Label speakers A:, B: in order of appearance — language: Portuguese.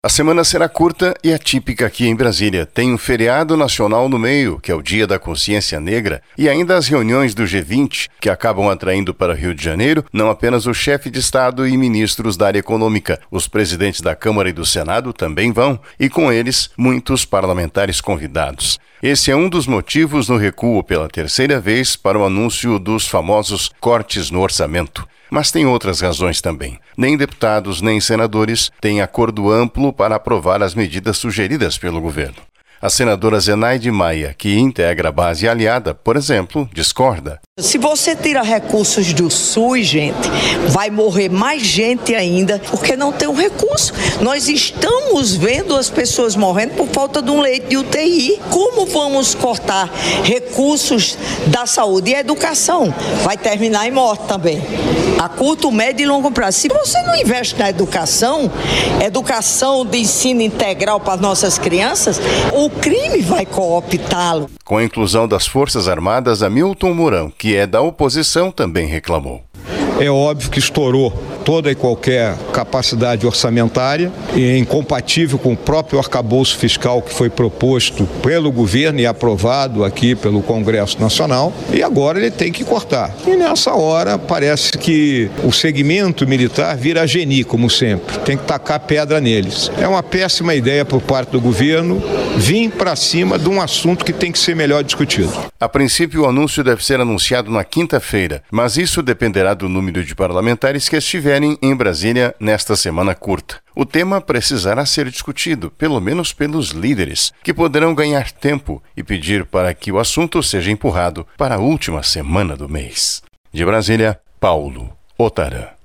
A: A semana será curta e atípica aqui em Brasília. Tem um feriado nacional no meio, que é o Dia da Consciência Negra, e ainda as reuniões do G20, que acabam atraindo para Rio de Janeiro não apenas o chefe de Estado e ministros da área econômica. Os presidentes da Câmara e do Senado também vão, e com eles, muitos parlamentares convidados. Esse é um dos motivos no recuo pela terceira vez para o anúncio dos famosos cortes no orçamento. Mas tem outras razões também. Nem deputados nem senadores têm acordo amplo para aprovar as medidas sugeridas pelo governo. A senadora Zenaide Maia, que integra a base aliada, por exemplo, discorda.
B: Se você tira recursos do SUS, gente, vai morrer mais gente ainda porque não tem um recurso. Nós estamos vendo as pessoas morrendo por falta de um leito de UTI. Como vamos cortar recursos da saúde e a educação? Vai terminar em morte também. A curto, médio e longo prazo. Se você não investe na educação de ensino integral para as nossas crianças, o crime vai cooptá-lo.
A: Com a inclusão das Forças Armadas, Hamilton Mourão, que é da oposição, também reclamou.
C: É óbvio que estourou toda e qualquer capacidade orçamentária e é incompatível com o próprio arcabouço fiscal que foi proposto pelo governo e aprovado aqui pelo Congresso Nacional, e agora ele tem que cortar. E nessa hora parece que o segmento militar vira geni, como sempre, tem que tacar pedra neles. É uma péssima ideia por parte do governo vir para cima de um assunto que tem que ser melhor discutido.
A: A princípio, o anúncio deve ser anunciado na quinta-feira, mas isso dependerá do número de parlamentares que estiverem em Brasília nesta semana curta. O tema precisará ser discutido, pelo menos pelos líderes, que poderão ganhar tempo e pedir para que o assunto seja empurrado para a última semana do mês. De Brasília, Paulo Otarã.